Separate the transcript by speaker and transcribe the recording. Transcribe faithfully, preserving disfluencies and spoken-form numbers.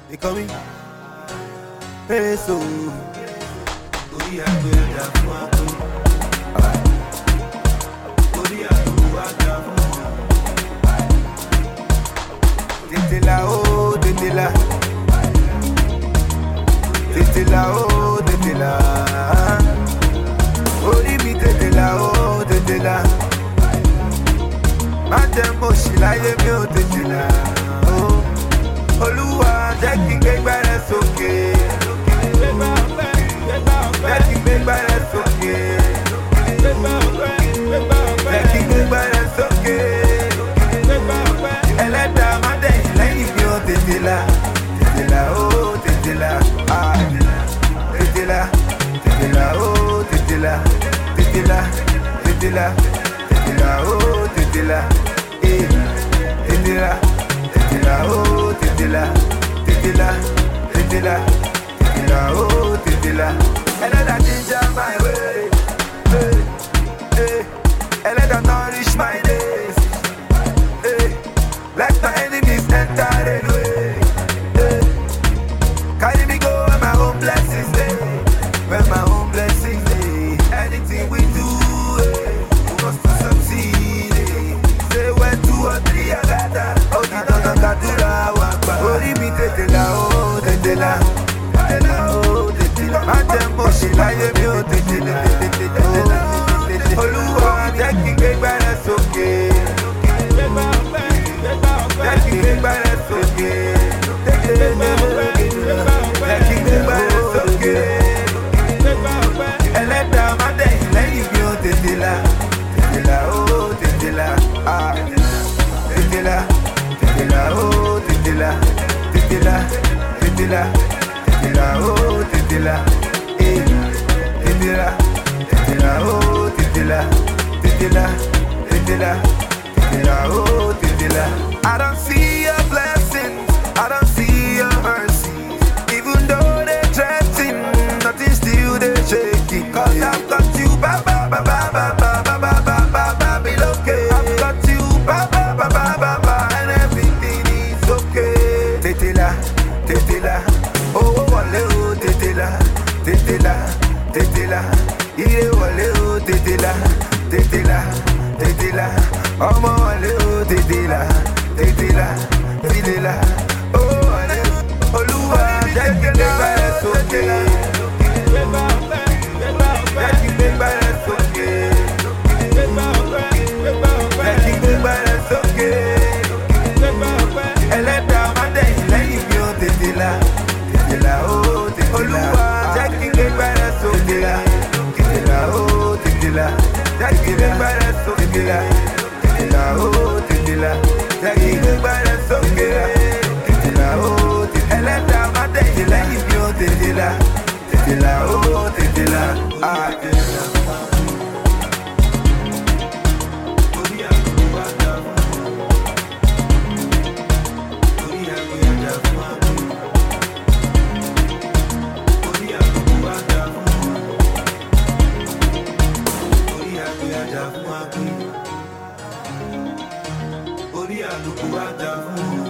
Speaker 1: They call me Peso. Orí àgbẹ̀ ọjà fún àpò. Orí àgbẹ̀ ọjà fún àpò. Tètè là ó, tètè là. Tètè là ó, tètè là. Orí mi tètè là ó, tètè là. Má jẹ́ mo ṣì láyé mi ò tètè là. Olúwa jẹ́ kí n gbé gbẹ́rẹ́ sókè. Jẹ́ kí n gbé gbẹ́rẹ́ sókè. Jẹ́ kí n gbé gbẹ́rẹ́ sókè. Ẹlẹ́dàá má dẹ̀yìn lẹ́yìn mi ò tètè là. Tètè là ó, tètè là. Tètè là, tètè là ó, tètè là. Tètè là, tètè là. Tètè là ó, tètè là. Tètè là, tètè là ó, tètè là. Tètè là, tètè là. Tètè là ó, tètè là. Ẹlẹ́dàá ginger my way. Hey, hey. Ẹlẹ́dàá nourish my days. Hey. Let my enemies enter the way. Hey. Carry me go where my own blessings dey. Where my own blessings dey. Anything we do, hey, we must to succeed. Hey. Say where two or three are gathered. Oh, di dandan kàdúrà wà gbà. Orí mi tètè là ó, tètè là. Tètè là ó, tètè là. Má jẹ́ mo ṣì láyé mi ò tètè là. Olúwa jẹ́ kí n gbé gbẹ́rẹ́ sókè. Jẹ́ kí n gbé gbẹ́rẹ́ sókè. Jẹ́ kí n gbé gbẹ́rẹ́ sókè. Ẹlẹ́dàá má dẹ̀yìn lẹ́yìn mi ò tètè là. Tètè là ó, tètè là. Tètè là, tètè là ó, tètè là. Tètè là, tètè là. Tètè là ó, tètè là. Tètè là, tètè là ó, tètè là. Tètè là, tètè là. Tètè là ó, tètè là. I don't see your blessings, I don't see your mercy. Even though they threaten, nothing still they shaking. Cause I've got you, ba ba ba ba ba ba ba ba ba ba ba below. I've got you, ba ba ba ba ba ba, and everything is okay. Tètè là, tètè là. Oh, wọlé o, tètè là. Tètè là, tètè là. Ire wọlé o, tètè là. Tètè là, tètè là. Ọmọ wọlé o, tètè là. Tètè là, tètè là. Oh, wọlé o. Olúwa jẹ́ kí n gbé gbẹ́rẹ́ sókè. Jẹ́ kí n gbé gbẹ́rẹ́ sókè. Jẹ́ kí n gbé gbẹ́rẹ́ sókè. Ẹlẹ́dàá má dẹ̀yìn lẹ́yìn mi ò tètè là. Tètè là ó, tètè là. Olúwa jẹ́ kí n gbé gbẹ́rẹ́ sókè. Tètè là ó, tètè là. Jẹ́ kí n gbé gbẹ́rẹ́ sókè. Tètè là ó, tètè là. Jẹ́ kí n gbé gbẹ́rẹ́ sókè. Tètè là ó, tètè là. Ẹlẹ́dàá má dẹ̀yìn lẹ́yìn mi ò tètè là. Tètè là ó, tètè là. Tètè là. Orí àgbẹ̀ ọjà fún àpò. Orí àgbẹ̀ ọjà fún àpò. Orí àgbẹ̀ ọjà fún àpò. Orí àgbẹ̀ ọjà fún àpò. Orí àgbẹ̀ ọjà fún àpò.